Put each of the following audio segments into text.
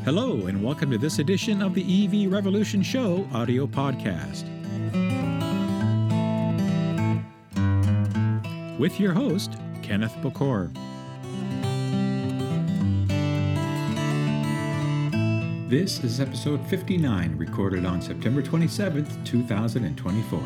Hello, and welcome to this edition of the EV Revolution Show audio podcast. With your host, Kenneth Bokor. This is episode 59, recorded on September 27th, 2024.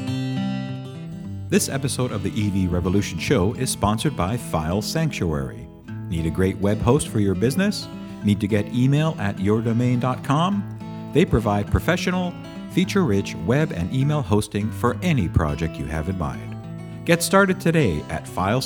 This episode of the EV Revolution Show is sponsored by File Sanctuary. Need a great web host for your business? Need to get email at yourdomain.com? They provide professional, feature-rich web and email hosting for any project you have in mind. Get started today at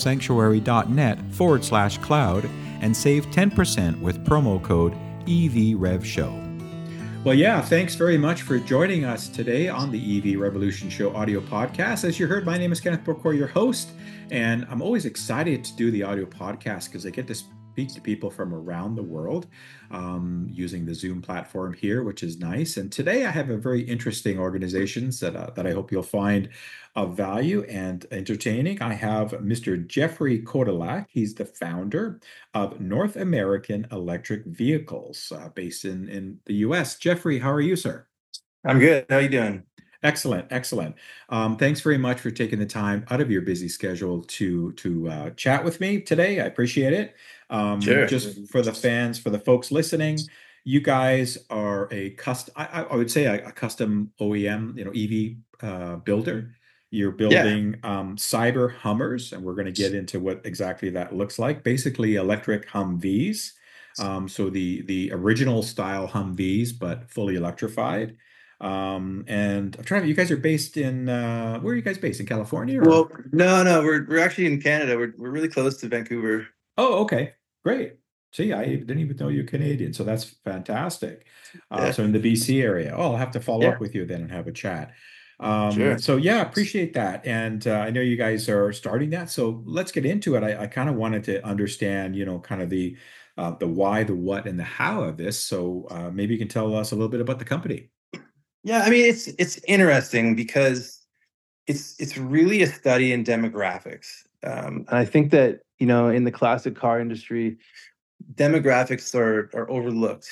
filesanctuary.net/cloud and save 10% with promo code EVRevShow. Well, yeah, thanks very much for joining us today on the EV Revolution Show audio podcast. As you heard, my name is Kenneth Bokor, your host, and I'm always excited to do the audio podcast because I get to speak to people from around the world using the Zoom platform here, which is nice. And today I have a very interesting organization that I hope you'll find of value and entertaining. I have Mr. Jeffrey Kodalak. He's the founder of North American Electric Vehicles based in the U.S. Jeffrey, how are you, sir? I'm good. How are you doing? Excellent, excellent. Thanks very much for taking the time out of your busy schedule to chat with me today. I appreciate it. Sure. Just for the fans, for the folks listening, you guys are a I would say a custom OEM, EV builder. You're building cyber Hummers, and we're going to get into what exactly that looks like. Basically, electric Humvees. So the original style Humvees, but fully electrified. And I'm trying to. You guys are based in where are you guys based, in California? Or? Well, no, we're actually in Canada. We're really close to Vancouver. Oh, okay, great. See, I didn't even know you're Canadian, so that's fantastic. So in the BC area. Oh, I'll have to follow up with you then and have a chat. Sure. So yeah, appreciate that. And I know you guys are starting that. So let's get into it. I kind of wanted to understand, kind of the why, the what, and the how of this. So maybe you can tell us a little bit about the company. Yeah, I mean it's interesting because it's really a study in demographics. And I think that, in the classic car industry, demographics are overlooked.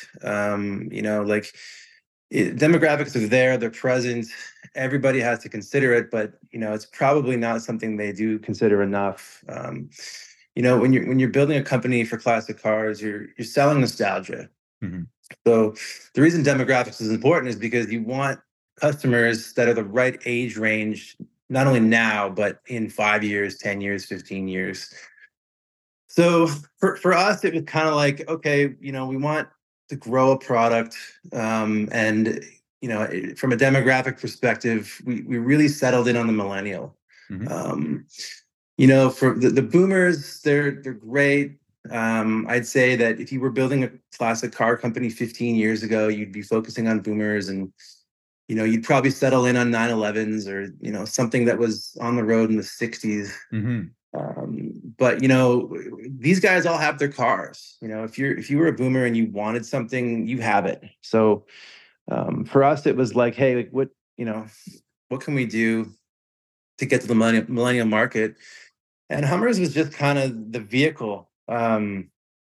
Demographics are there, they're present. Everybody has to consider it, but it's probably not something they do consider enough. When you're building a company for classic cars, you're selling nostalgia. Mm-hmm. So the reason demographics is important is because you want customers that are the right age range, not only now, but in 5 years, 10 years, 15 years. So for us, it was kind of like, okay, we want to grow a product. From a demographic perspective, we really settled in on the millennial. Mm-hmm. For the boomers, they're great. I'd say that if you were building a classic car company 15 years ago, you'd be focusing on boomers and, you'd probably settle in on 911s or, something that was on the road in the 60s. Mm-hmm. But, these guys all have their cars. If you were a boomer and you wanted something, you have it. So for us, it was like, hey, what can we do to get to the millennial market? And Hummers was just kind of the vehicle. They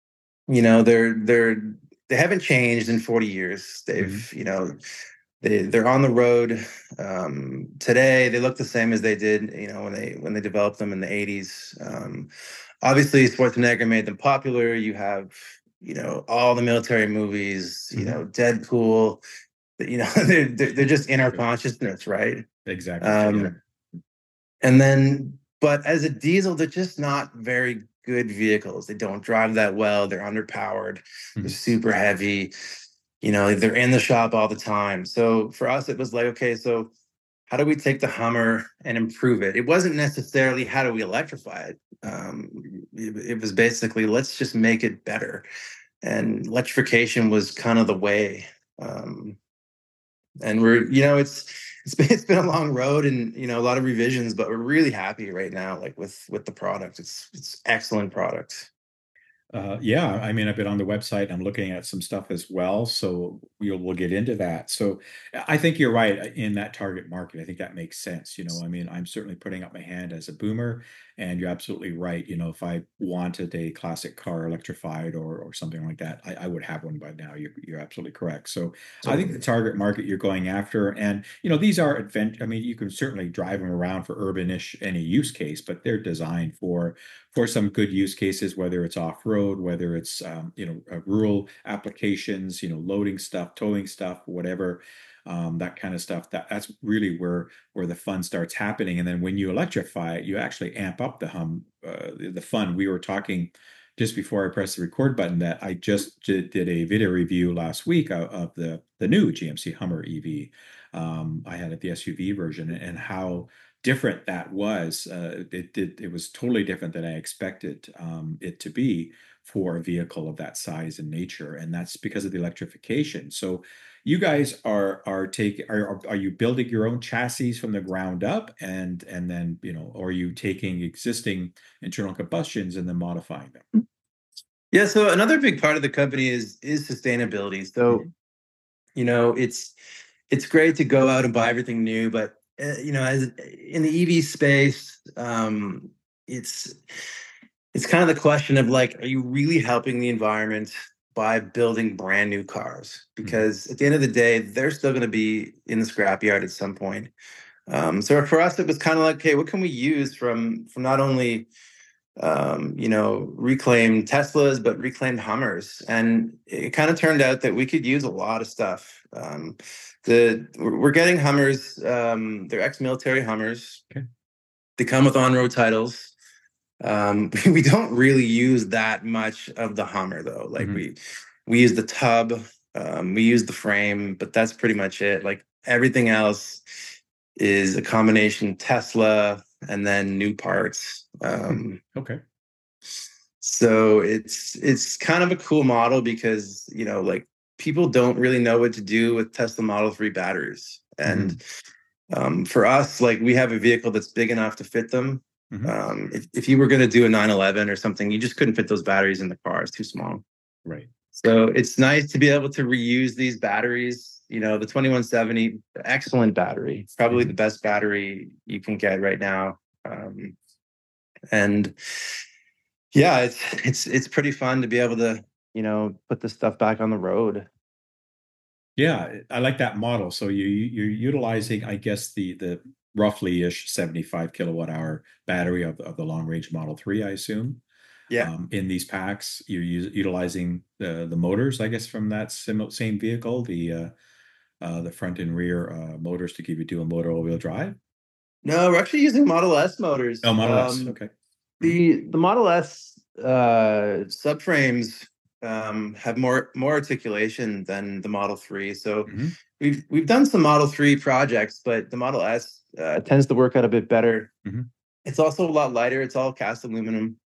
haven't changed in 40 years. They've, they're on the road today. They look the same as they did, when they developed them in the 80s. Obviously, Schwarzenegger made them popular. You have, all the military movies. Deadpool. They're just in our consciousness, right? Exactly. And then, but as a diesel, they're just not very good vehicles. They don't drive that well. They're underpowered. Mm-hmm. They're super heavy. They're in the shop all the time. So for us, it was like, okay, so how do we take the Hummer and improve it? It wasn't necessarily how do we electrify it. It was basically, let's just make it better. And electrification was kind of the way. And we're, it's been a long road and, a lot of revisions, but we're really happy right now, like with the product. It's excellent product. Yeah, I mean, I've been on the website. I'm looking at some stuff as well, so we'll get into that. So, I think you're right in that target market. I think that makes sense. I mean, I'm certainly putting up my hand as a boomer, and you're absolutely right. If I wanted a classic car electrified or something like that, I would have one by now. You're absolutely correct. So, I think the Totally. target market you're going after, and these are advent. I mean, you can certainly drive them around for urbanish any use case, but they're designed for some good use cases, whether it's off-road, whether it's rural applications, loading stuff, towing stuff, whatever, that kind of stuff. That's really where the fun starts happening. And then when you electrify it, you actually amp up the fun. We were talking just before I pressed the record button that I just did a video review last week of the new GMC Hummer EV. I had the SUV version, and how different that was. It was totally different than I expected it to be for a vehicle of that size and nature, and that's because of the electrification. So, you guys are you building your own chassis from the ground up, and then or are you taking existing internal combustions and then modifying them? Yeah, so another big part of the company is sustainability. So, Mhm. it's great to go out and buy everything new, but as in the EV space, it's it's kind of the question of like, are you really helping the environment by building brand new cars? Mhm. Because at the end of the day, they're still going to be in the scrapyard at some point. So for us, it was kind of like, okay, what can we use from not only reclaimed Teslas, but reclaimed Hummers. And it kind of turned out that we could use a lot of stuff. We're getting Hummers, they're ex-military Hummers. Okay. They come with on-road titles. We don't really use that much of the Hummer though. Like Mhm. we use the tub, we use the frame, but that's pretty much it. Like everything else is a combination Tesla and then new parts. Okay. So it's kind of a cool model because, like people don't really know what to do with Tesla Model 3 batteries. Mhm. And for us, like we have a vehicle that's big enough to fit them. Mhm. If you were going to do a 911 or something, you just couldn't fit those batteries in the car. It's too small. Right. So it's nice to be able to reuse these batteries. The 2170, excellent battery, probably the Mhm. best battery you can get right now. And yeah, it's pretty fun to be able to, put this stuff back on the road. Yeah, I like that model. So you're utilizing, I guess, the roughly-ish 75 kilowatt hour battery of the long range Model 3, I assume. Yeah. In these packs, you're utilizing the motors, I guess, from that same vehicle, the front and rear motors to give you dual motor all-wheel drive. No, we're actually using Model S Oh, motors. Model S. Okay. Mhm. The Model S subframes have more articulation than the Model 3. So Mhm. we've done some Model 3 projects, but the Model S tends to work out a bit better. Mhm. It's also a lot lighter. It's all cast aluminum.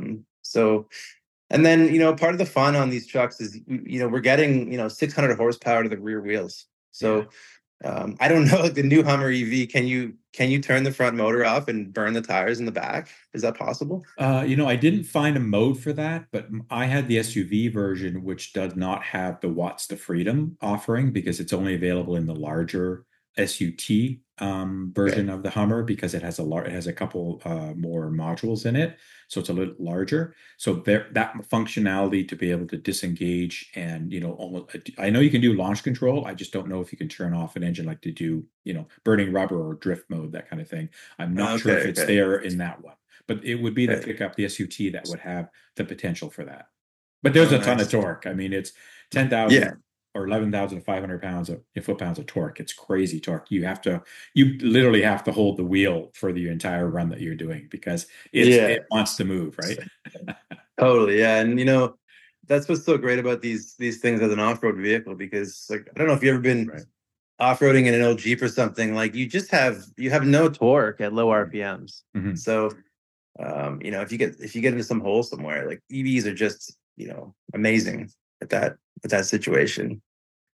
And then, part of the fun on these trucks is, we're getting, 600 horsepower to the rear wheels. Yeah. So I don't know, like the new Hummer EV, can you turn the front motor off and burn the tires in the back? Is that possible? I didn't find a mode for that, but I had the SUV version, which does not have the Watts to Freedom offering because it's only available in the larger SUT Okay. version of the Hummer because it has a couple more modules in it, so it's a little larger. So that functionality to be able to disengage and almost, I know you can do launch control. I just don't know if you can turn off an engine like to do burning rubber or drift mode, that kind of thing. I'm not sure if Okay. it's Okay. there in that one, but it would be the Okay. pickup, the SUT, that would have the potential for that. But there's Oh, a ton of nice. torque. I mean, it's Yeah. 10,000 or 11,500 pounds of foot-pounds of torque. It's crazy torque. You literally have to hold the wheel for the entire run that you're doing because Yeah. it wants to move, right? Totally. Yeah. And that's what's so great about these things as an off-road vehicle, because like I don't know if you've ever been Right. off-roading in an old Jeep or something, like you have no torque at low RPMs. Mhm. So if you get into some hole somewhere, like EVs are just, amazing at that situation.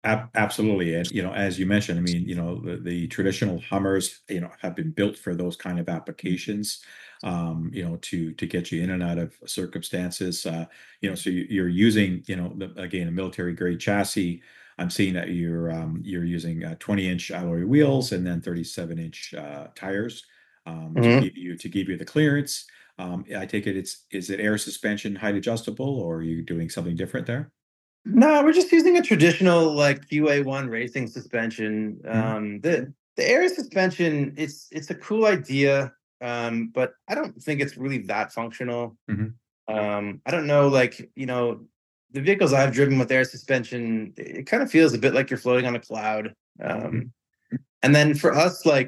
Absolutely. And, as you mentioned, I mean, the traditional Hummers, have been built for those kind of applications, to get you in and out of circumstances. So you're using, again, a military grade chassis. I'm seeing that you're using 20-inch alloy wheels and then 37-inch tires, Mhm. to give you the clearance. I take it is it air suspension height adjustable, or are you doing something different there? No, we're just using a traditional like QA1 racing suspension. Mhm. The air suspension, it's a cool idea, but I don't think it's really that functional. Mhm. I don't know, like, the vehicles I've driven with air suspension, it kind of feels a bit like you're floating on a cloud. Mhm. And then for us, like,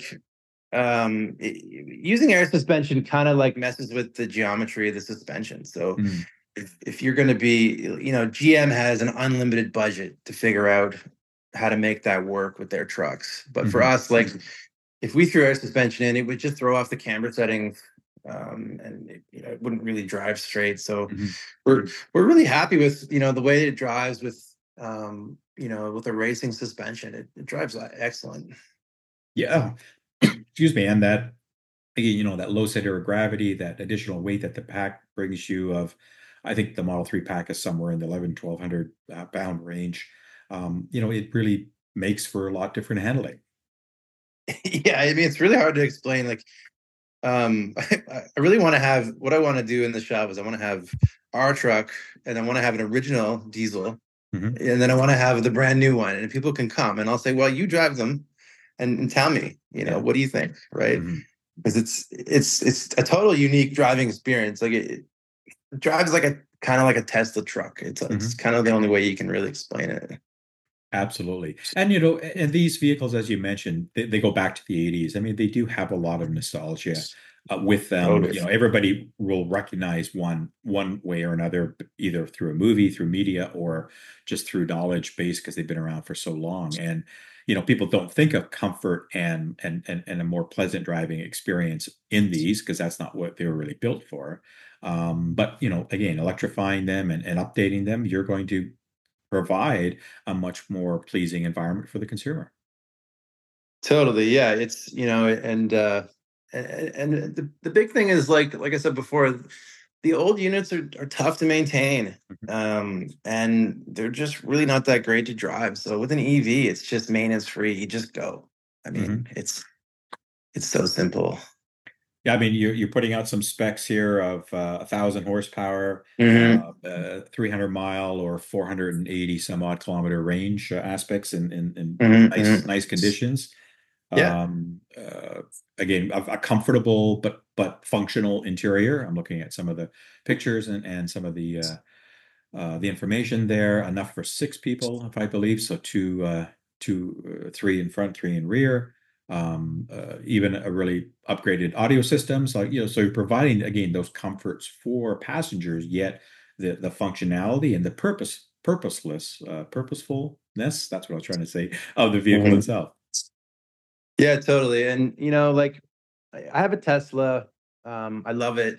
using air suspension kind of like messes with the geometry of the suspension. So Mhm. if you're going to be, GM has an unlimited budget to figure out how to make that work with their trucks. But for Mhm. us, like, if we threw air suspension in, it would just throw off the camber settings, and it wouldn't really drive straight. So Mhm. we're really happy with the way it drives with a racing suspension. It drives excellent. Yeah. Excuse me. And that, again, that low center of gravity, that additional weight that the pack brings you of, I think the Model 3 pack is somewhere in the 1,100 pound range. It really makes for a lot different handling. Yeah, I mean, it's really hard to explain. Like, I really want to have what I want to do in the shop is I want to have our truck, and I want to have an original diesel, Mhm. and then I want to have the brand new one, and people can come and I'll say, well, you drive them, and tell me, Yeah. what do you think, right? Mhm. Because it's a total unique driving experience. Like it drives like a kind of like a Tesla truck. It's Mhm. kind of the only way you can really explain it. Absolutely. And, and these vehicles, as you mentioned, they go back to the 80s. I mean, they do have a lot of nostalgia with them. Totally. Everybody will recognize one way or another, either through a movie, through media, or just through knowledge base because they've been around for so long. And, people don't think of comfort and a more pleasant driving experience in these because that's not what they were really built for. But, again, electrifying them and updating them, you're going to provide a much more pleasing environment for the consumer. Totally. Yeah. It's, and the big thing is like I said before, the old units are tough to maintain. Mhm. And they're just really not that great to drive. So with an EV, it's just maintenance free. You just go. I mean, Mhm. it's so simple. Yeah, I mean, you're putting out some specs here of 1,000 horsepower, Hmm. 300 mile or 480 some odd kilometer range aspects in nice Hmm. nice conditions. Yeah. Um, uh, Again, a comfortable but functional interior. I'm looking at some of the pictures and some of the information there. Enough for six people, if I believe. So three in front, three in rear. Even a really upgraded audio system. So so you're providing again those comforts for passengers, yet the functionality and the purposefulness. That's what I was trying to say of the vehicle Mhm. itself. Yeah, totally. And like I have a Tesla. I love it.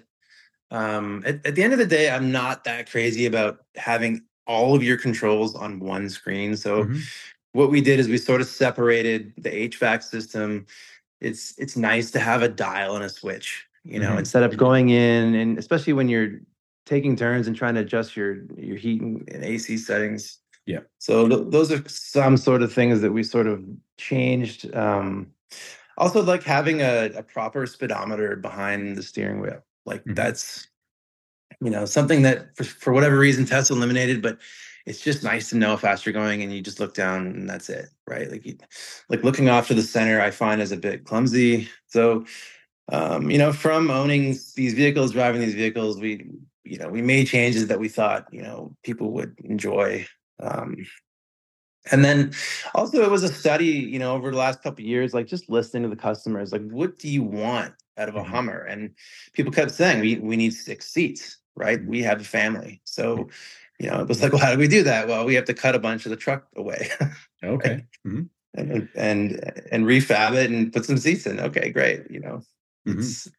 At the end of the day, I'm not that crazy about having all of your controls on one screen. So Hmm. what we did is we sort of separated the HVAC system. It's nice to have a dial and a switch, Hmm. instead of going in, and especially when you're taking turns and trying to adjust your heat and AC settings. Yeah. So those are some sort of things that we sort of changed. Also, like having a proper speedometer behind the steering wheel, like Hmm. that's something that for whatever reason Tesla eliminated, but it's just nice to know how fast you're going, and you just look down and that's it, right? Like looking off to the center, I find is a bit clumsy. So, from owning these vehicles, driving these vehicles, we made changes that we thought people would enjoy. Um, and then also it was a study, over the last couple of years, like just listening to the customers, like what do you want out of a Hmm. Hummer? And people kept saying we need 6 seats, right? Hmm. We have a family. So, it was like, well, how do we do that? Well, we have to cut a bunch of the truck away, right? Okay. Hmm. And refab it and put some seats in. Okay, great. Hmm. It's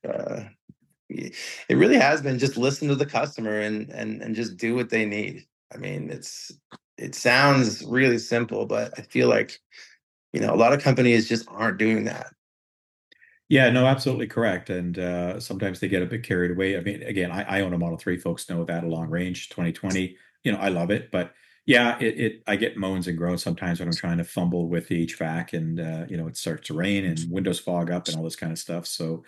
it really has been just listen to the customer and just do what they need. I mean, it sounds really simple, but I feel like, a lot of companies just aren't doing that. Yeah, no, absolutely correct. And sometimes they get a bit carried away. I mean, again, I own a Model 3. Folks know that, a long range 2020. I love it. But yeah, I get moans and groans sometimes when I'm trying to fumble with the HVAC and, it starts to rain and windows fog up and all this kind of stuff. So,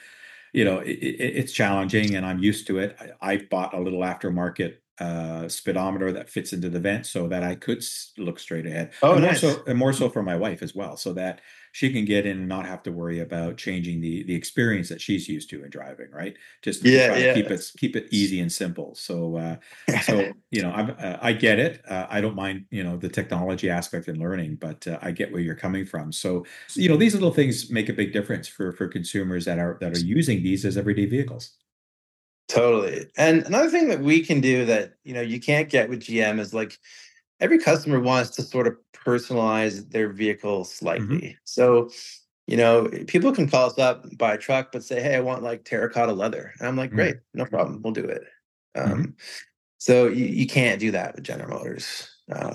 it's challenging and I'm used to it. I bought a little aftermarket speedometer that fits into the vent so that I could look straight ahead, Oh, and nice. more so for my wife as well, so that she can get in and not have to worry about changing the experience that she's used to in driving, right? Just to Yeah, try to yeah. keep it easy and simple. So I get it. I don't mind the technology aspect and learning, but I get where you're coming from. So these little things make a big difference for consumers that are using these as everyday vehicles. Totally. And another thing that we can do that, you can't get with GM is like every customer wants to sort of personalize their vehicle Hmm. slightly. So, people can call us up, buy a truck, but say, hey, I want like terracotta leather. And I'm like, great, no problem. We'll do it. Hmm. Um, so you can't do that with General Motors.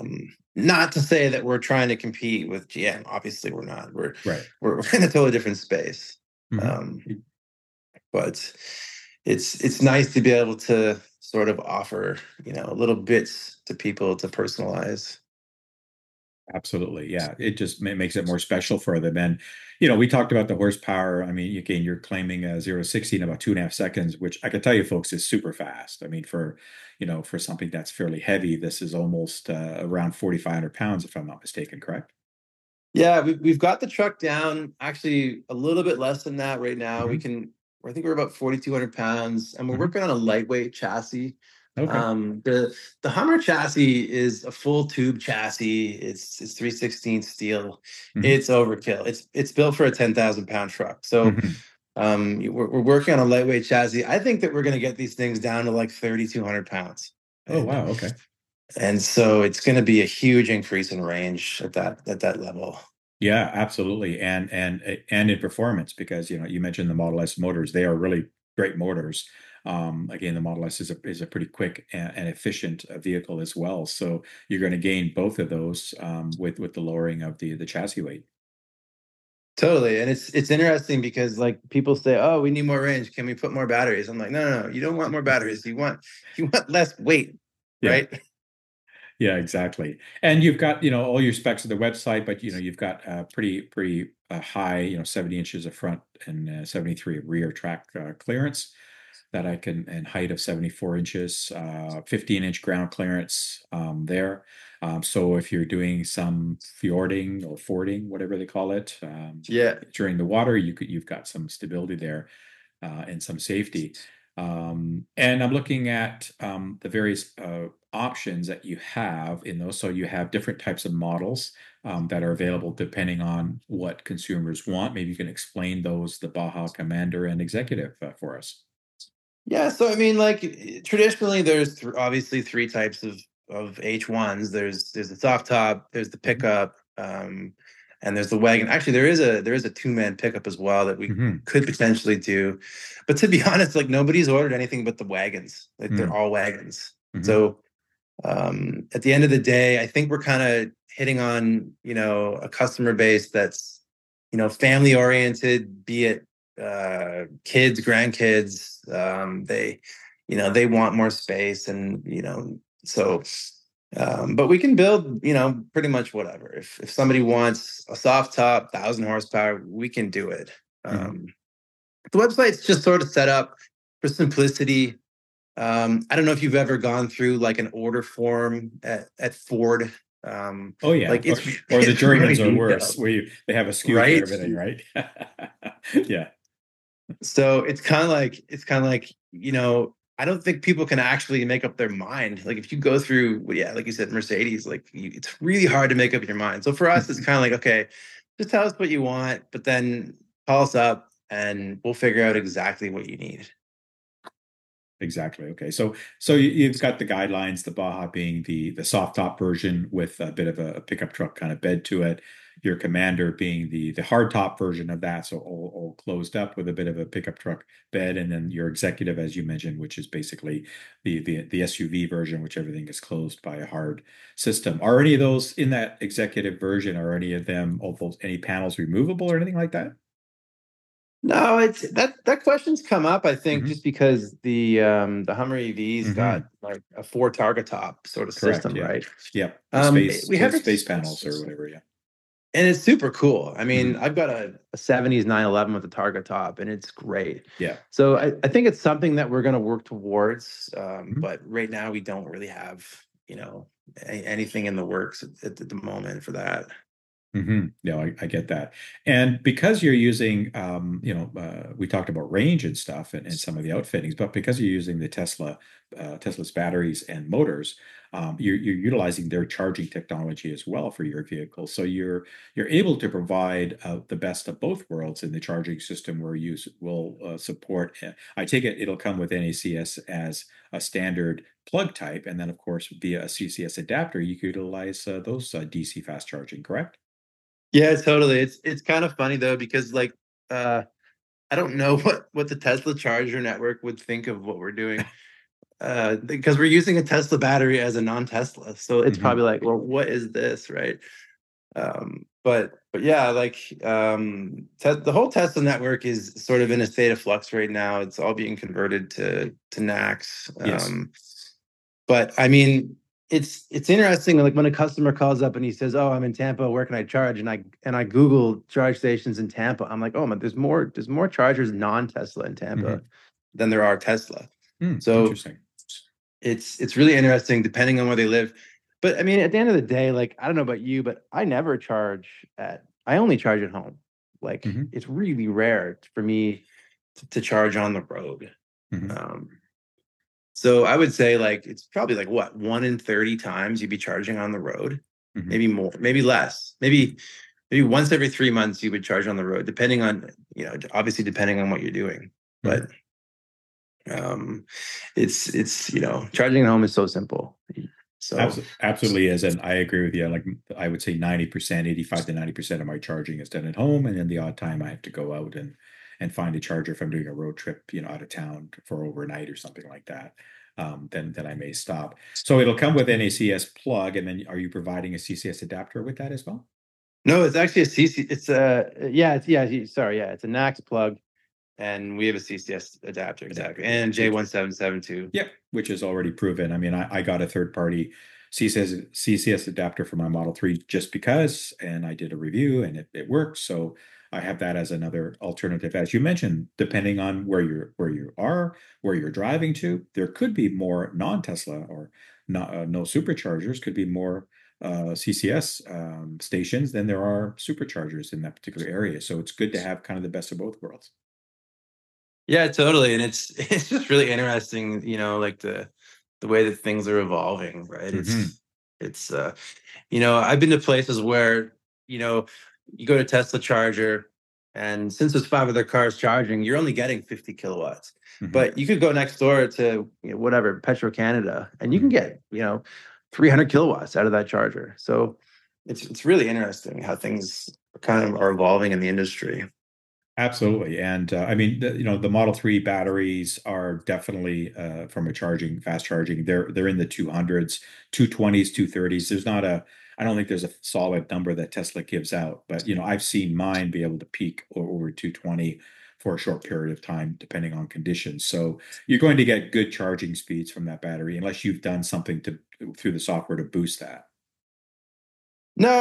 Not to say that we're trying to compete with GM. Obviously, we're not. Right. We're in a totally different space. Hmm. Um, but it's nice to be able to sort of offer little bits to people to personalize. Absolutely. Yeah. It just makes it more special for them. And, we talked about the horsepower. I mean, again, you're claiming 0 to 60 in about 2.5 seconds, which I can tell you folks is super fast. I mean, for something that's fairly heavy, this is almost around 4,500 pounds, if I'm not mistaken, correct? Yeah, we've got the truck down actually a little bit less than that right now. Hmm. I think we're about 4,200 pounds, and we're Hmm. working on a lightweight chassis. Okay. The Hummer chassis is a full tube chassis. It's 3/16 steel. Hmm. It's overkill. It's built for a 10,000 pound truck. So Hmm. we're working on a lightweight chassis. I think that we're going to get these things down to like 3,200 pounds. Oh, And wow. Okay. and so it's going to be a huge increase in range at that level. Yeah, absolutely. And in performance, because you mentioned the Model S motors, they are really great motors. Again, the Model S is a pretty quick and efficient vehicle as well. So you're going to gain both of those with the lowering of the chassis weight. Totally. And it's interesting because like people say, "Oh, we need more range. Can we put more batteries?" I'm like, "No, no, no. You don't want more batteries. You want less weight, Yeah. right?" Yeah, exactly. And you've got, all your specs of the website, but you've got pretty high, 70 inches of front and 73 of rear track clearance that I can, and height of 74 inches, 15-inch ground clearance there. So if you're doing some fjording or fording, whatever they call it, Yeah. during the water, you've got some stability there and some safety. And I'm looking at the various options that you have in those. So you have different types of models that are available depending on what consumers want. Maybe you can explain those, the Baja Commander and Executive, for us. Yeah, so I mean, like traditionally, there's obviously three types of H1s. There's the soft top, there's the Mhm. pickup, and there's the wagon. Actually, there is a two-man pickup as well that we Mhm. could potentially do. But to be honest, like nobody's ordered anything but the wagons. Like they're Mm. all wagons. Mhm. So at the end of the day, I think we're kind of hitting on a customer base that's family oriented, be it kids, grandkids. They want more space, and so. But we can build, pretty much whatever. If somebody wants a soft top, 1,000 horsepower, we can do it. Mhm. Um, the website's just sort of set up for simplicity. I don't know if you've ever gone through like an order form at Ford. Oh yeah, Like it's or the it's very Germans are worse, detailed, where they have a SKU for right? everything, right? Yeah. So it's kind of like I don't think people can actually make up their mind. Like if you go through, well, yeah, like you said, Mercedes, like it's really hard to make up your mind. So for us, it's kind of like, okay, just tell us what you want, but then call us up and we'll figure out exactly what you need. Exactly. Okay. So you've got the guidelines, the Baja being the soft top version with a bit of a pickup truck kind of bed to it. Your Commander being the hard top version of that, so all closed up with a bit of a pickup truck bed, and then your Executive, as you mentioned, which is basically the SUV version, which everything is closed by a hard system. Are any of those in that Executive version? Are any of them, all those, any panels removable or anything like that? No, it's that question's come up, I think, Hmm. just because the Hummer EV's got Hmm. like a four target top sort of Correct. system, Yeah. right? Yep. The space We haven't, space panels or whatever. Yeah. and it's super cool. I mean, Hmm. I've got a 70s 911 with a target top, and it's great. Yeah. So I think it's something that we're going to work towards. Mhm. But right now we don't really have, anything in the works at the moment for that. No, I get that. And because you're using, we talked about range and stuff and some of the outfittings, but because you're using the Tesla's batteries and motors, you're utilizing their charging technology as well for your vehicle. So you're able to provide the best of both worlds in the charging system where you will support. I take it it'll come with NACS as a standard plug type, and then of course via a CCS adapter, you could utilize those DC fast charging, correct? Yeah, totally. It's kind of funny though, because like uh I don't know what the Tesla charger network would think of what we're doing. Because we're using a Tesla battery as a non-Tesla. So it's Hmm. probably like, well, what is this, right? But yeah, like the whole Tesla network is sort of in a state of flux right now. It's all being converted to NACS. Yes. But I mean, it's interesting. Like when a customer calls up and he says, "Oh, I'm in Tampa. Where can I charge?" And I Google charge stations in Tampa. I'm like, "Oh man, there's more chargers non-Tesla in Tampa Hmm. than there are Tesla." So Interesting. it's really interesting depending on where they live. But I mean, at the end of the day, like I don't know about you, but I only charge at home. Like Hmm. it's really rare for me to charge on the road. Hmm. Um, so I would say like it's probably like what 1 in 30 times you'd be charging on the road, Hmm. maybe more, maybe less, maybe once every 3 months you would charge on the road, depending on obviously depending on what you're doing. Hmm. But it's charging at home is so simple. So Absolutely is, and I agree with you. Like I would say 90%, 85 to 90% of my charging is done at home, and then the odd time I have to go out and find a charger if I'm doing a road trip, out of town for overnight or something like that. Then I may stop. So it'll come with NACS plug, and then are you providing a CCS adapter with that as well? no, it's actually a CC. It's a yeah, it's yeah. Sorry, yeah, it's a NACS plug, and we have a CCS adapter exactly, Adapter, yeah. and J1772. Yep, which is already proven. I mean, I got a third party CCS adapter for my Model 3 just because, and I did a review and it works. So I have that as another alternative. As you mentioned, depending on where you are, where you're driving to, there could be more non-Tesla or no superchargers, could be more CCS stations than there are superchargers in that particular area. So it's good to have kind of the best of both worlds. Yeah, totally, and it's it's just really interesting, like the way that things are evolving, right? Hmm. It's I've been to places where you know you go to Tesla charger, and since there's five other cars charging, you're only getting 50 kilowatts. Hmm. But you could go next door to whatever Petro Canada, and you can Hmm. get 300 kilowatts out of that charger. So it's really interesting how things kind of are evolving in the industry. Absolutely. And I mean, the Model 3 batteries are definitely from a fast charging, they're in the 200s, 220s, 230s. I don't think there's a solid number that Tesla gives out, but I've seen mine be able to peak over 220 for a short period of time, depending on conditions. So you're going to get good charging speeds from that battery, unless you've done something through the software to boost that. No,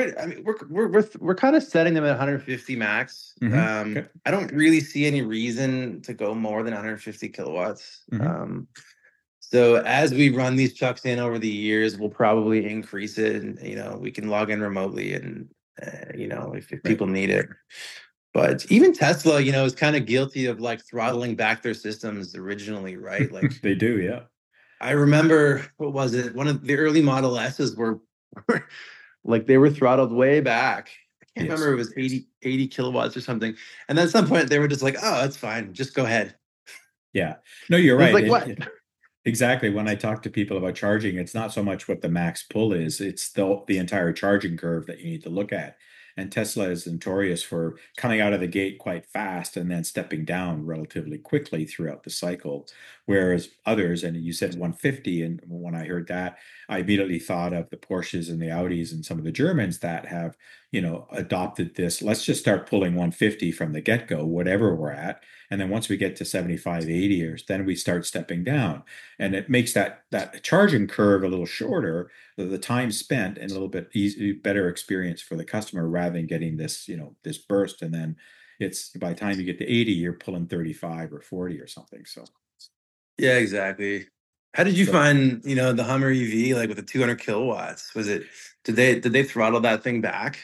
we're kind of setting them at 150 max. Okay. I don't really see any reason to go more than 150 kilowatts. Hmm. So as we run these trucks in over the years, we'll probably increase it, and we can log in remotely, and if Right. people need it. But even Tesla, is kind of guilty of like throttling back their systems originally, right? Like They do, yeah. I remember, what was it? One of the early Model S's were like they were throttled way back. I can't Yes. remember, it was 80 kilowatts or something. And then at some point they were just like, oh, that's fine. Just go ahead. Yeah. No, you're And it's right. like, what? Exactly. When I talk to people about charging, it's not so much what the max pull is, it's the entire charging curve that you need to look at. And Tesla is notorious for coming out of the gate quite fast and then stepping down relatively quickly throughout the cycle. Whereas others, and you said 150, and when I heard that, I immediately thought of the Porsches and the Audis and some of the Germans that have, adopted this. Let's just start pulling 150 from the get-go, whatever we're at. And then once we get to 75, 80 years, then we start stepping down, and it makes that charging curve a little shorter, the time spent, and a little bit better experience for the customer rather than getting this burst, and then it's by the time you get to 80 you're pulling 35 or 40 or something. Yeah, exactly. How did you So find, the Hummer EV, like with the 200 kilowatts? Did they throttle that thing back?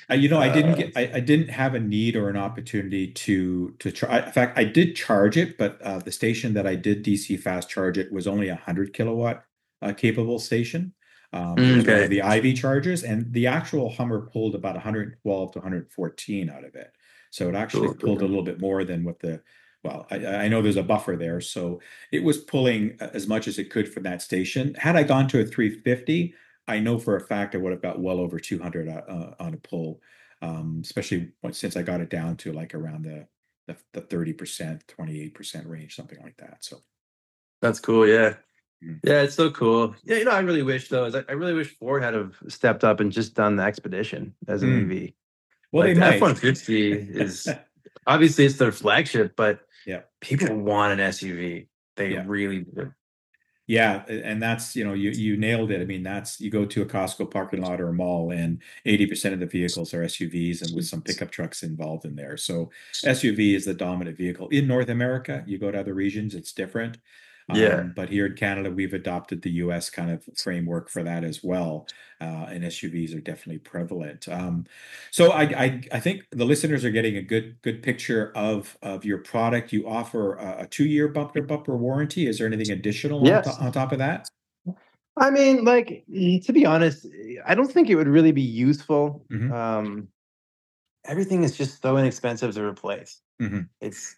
I didn't have a need or an opportunity to try. In fact, I did charge it, but the station that I did DC fast charge it was only a 100 kilowatt capable station. It was one of Okay. the Ivy chargers, and the actual Hummer pulled about 112 to 114 out of it. So it actually Cool, pulled a cool. little bit more than well, I know there's a buffer there, so it was pulling as much as it could from that station. Had I gone to a 350, I know for a fact I would have got well over 200 on a pull, especially since I got it down to like around the 30%, 28% range, something like that. So, That's cool. Yeah. mm. Yeah, it's so cool. Yeah, I really wish though, is I really wish Ford had have stepped up and just done the Expedition as an Mm. EV. Well, they Like the might. F-150 is obviously it's their flagship, but Yeah, people want an SUV. They yeah. really do. Yeah, and that's, you nailed it. I mean, that's you go to a Costco parking lot or a mall, and 80% of the vehicles are SUVs, and with some pickup trucks involved in there. So SUV is the dominant vehicle in North America. You go to other regions, it's different. Yeah. But here in Canada, we've adopted the US kind of framework for that as well. And SUVs are definitely prevalent. So I think the listeners are getting a good picture of your product. You offer a 2 year bumper to bumper warranty. Is there anything additional Yes. on top of that? I mean, like, to be honest, I don't think it would really be useful. Hmm. Everything is just so inexpensive to replace. Hmm. It's,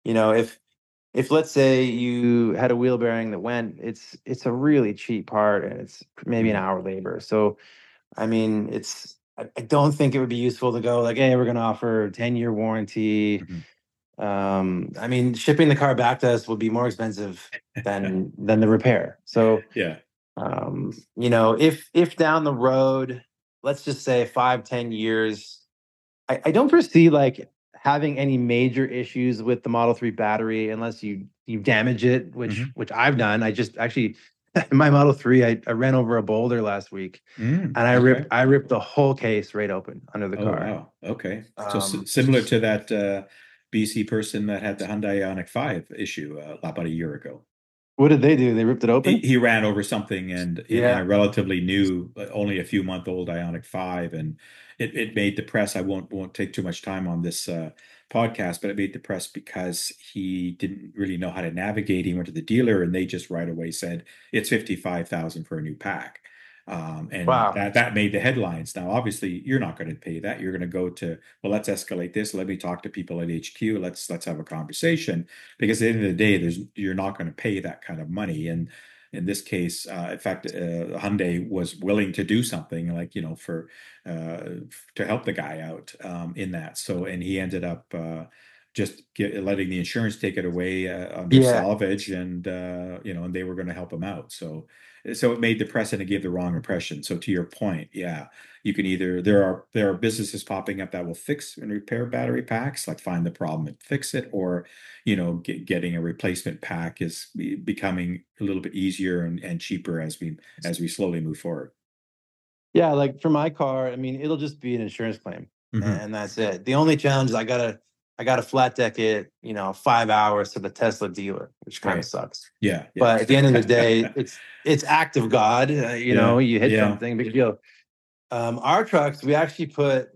if let's say you had a wheel bearing that went, it's a really cheap part and it's maybe an Hmm. hour labor. So, I mean, I don't think it would be useful to go like, hey, we're going to offer 10-year warranty. Hmm. I mean, shipping the car back to us would be more expensive than the repair. So, Yeah. if down the road, let's just say 5-10 years, I don't foresee like having any major issues with the Model 3 battery unless you damage it, which Hmm. which I've done. I just actually my Model 3, I ran over a boulder last week and Okay. I ripped the whole case right open under the Oh, car. wow. Okay. So Um, similar to that BC person that had the Hyundai Ioniq 5 issue about a year ago. what did they do? They ripped it he, open? he ran over something, and in a Yeah. relatively new, only a few month old Ionic 5, and it made the press. I won't take too much time on this podcast, but it made the press because he didn't really know how to navigate. He went to the dealer, and they just right away said it's 55,000 for a new pack. And Wow. that made the headlines. Now, obviously, you're not going to pay that. You're going to go to, well, let's escalate this. Let me talk to people at HQ. Let's have a conversation, because at the end of the day, you're not going to pay that kind of money. And in this case, in fact, Hyundai was willing to do something like, for to help the guy out in that. So, and he ended up just letting the insurance take it away under Yeah. salvage, and and they were going to help him out. So it made the press, and it gave the wrong impression. So to your point, yeah, you can either there are businesses popping up that will fix and repair battery packs, like find the problem and fix it, or getting a replacement pack is becoming a little bit easier and cheaper as we slowly move forward. Yeah, like for my car, I mean, it'll just be an insurance claim, Hmm. and that's it. The only challenge is I gotta flat deck it, 5 hours to the Tesla dealer, which kind of Right. sucks. Yeah. Yeah. But at the end of the day, it's act of God. Yeah. You hit Yeah. something, big deal. Our trucks, we actually put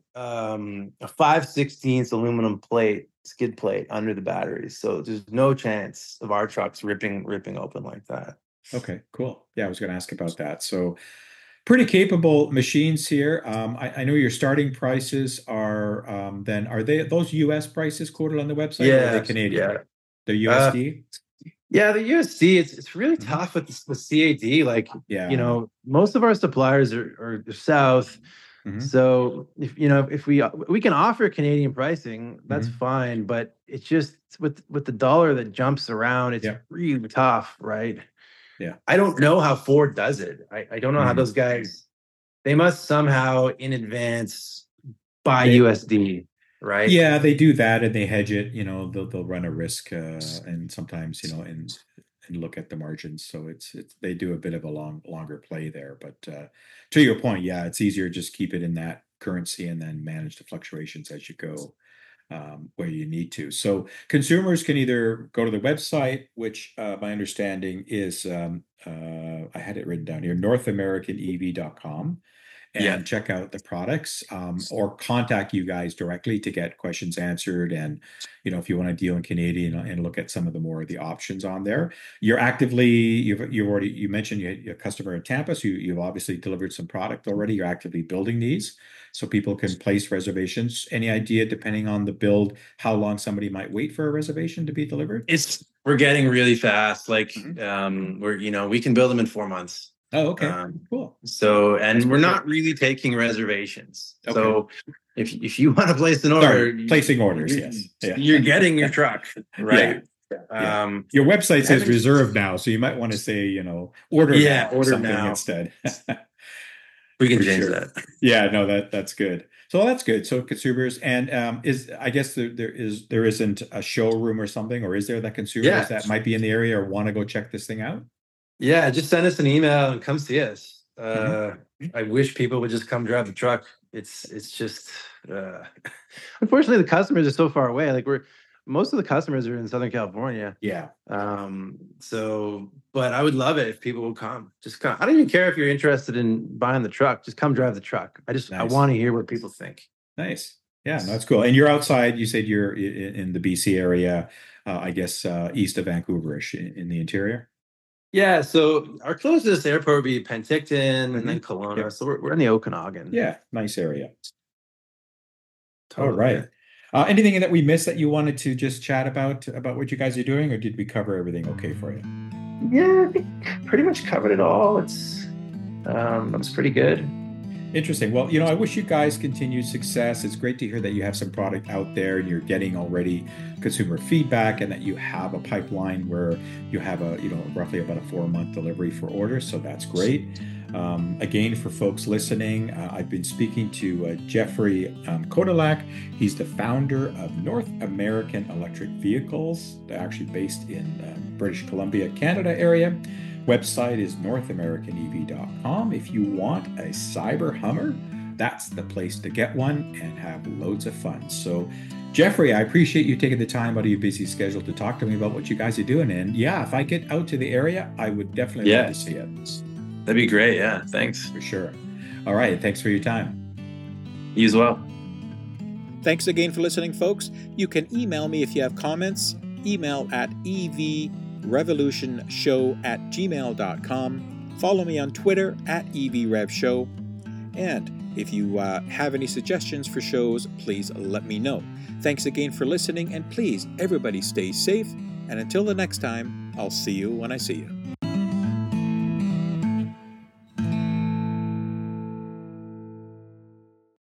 a 5/16 aluminum plate, skid plate under the batteries, so there's no chance of our trucks ripping open like that. Okay. Cool. Yeah, I was going to ask about that. So pretty capable machines here. I know your starting prices are then are they those US prices quoted on the website, or are they Yeah, Canadian? yeah. They're Uh, USD? Yeah, the USD, it's really tough with CAD. Like, most of our suppliers are south. So if we can offer Canadian pricing, that's fine. But it's just with the dollar that jumps around, it's really tough, right? Yeah. I don't know how Ford does it. I don't know how those guys, they must somehow in advance buy USD, right? Yeah, they do that and they hedge it. They'll run a risk and sometimes and look at the margins. So it's they do a bit of a longer play there. But to your point, yeah, it's easier just keep it in that currency and then manage the fluctuations as you go where you need to. So consumers can either go to the website, which my understanding is I had it written down here, NorthAmericanEV.com. And check out the products or contact you guys directly to get questions answered. And, if you want to deal in Canadian and look at some of the options on there, you're actively, you mentioned you had a customer in Tampa, so you've obviously delivered some product already. You're actively building these so people can place reservations. Any idea, depending on the build, how long somebody might wait for a reservation to be delivered? We're getting really fast. Like, we can build them in 4 months. Oh, okay. Cool. So, and we're not really taking reservations. Okay. So if you want to place an order, placing orders, yes. You're getting your truck, right? Yeah. Your website says reserve now, so you might want to say, order now or something now instead. We can change that. Yeah, no, that's good. So that's good. So consumers, and I guess there isn't a showroom or something, or is there that consumers that might be in the area or want to go check this thing out? Yeah, just send us an email and come see us. I wish people would just come drive the truck. It's just unfortunately the customers are so far away. Like most of the customers are in Southern California. Yeah. But I would love it if people would come. Just come. I don't even care if you're interested in buying the truck. Just come drive the truck. I want to hear what people think. Nice. Yeah, no, that's cool. And you're outside. You said you're in the BC area. I guess east of Vancouverish in the interior. Yeah, so our closest airport would be Penticton and then Kelowna. Yeah. So we're in the Okanagan. Yeah, nice area. Totally. All right. Anything that we missed that you wanted to just chat about what you guys are doing, or did we cover everything okay for you? Yeah, I think pretty much covered it all. That was pretty good. Interesting. Well, I wish you guys continued success. It's great to hear that you have some product out there and you're getting already consumer feedback and that you have a pipeline where you have roughly about a 4-month delivery for orders. So that's great. Again, for folks listening, I've been speaking to Jeffrey Kodalak. He's the founder of North American Electric Vehicles. They're actually based in British Columbia, Canada area. Website is NorthAmericanEV.com. If you want a cyber Hummer, that's the place to get one and have loads of fun. So, Jeffrey, I appreciate you taking the time out of your busy schedule to talk to me about what you guys are doing. And yeah, if I get out to the area, I would definitely love to see it. That'd be great. Yeah, thanks. For sure. All right. Thanks for your time. You as well. Thanks again for listening, folks. You can email me if you have comments. Email at evrevolutionshow@gmail.com. Follow me on Twitter at evrevshow. And if you have any suggestions for shows, please let me know. Thanks again for listening, and please, everybody stay safe. And until the next time, I'll see you when I see you.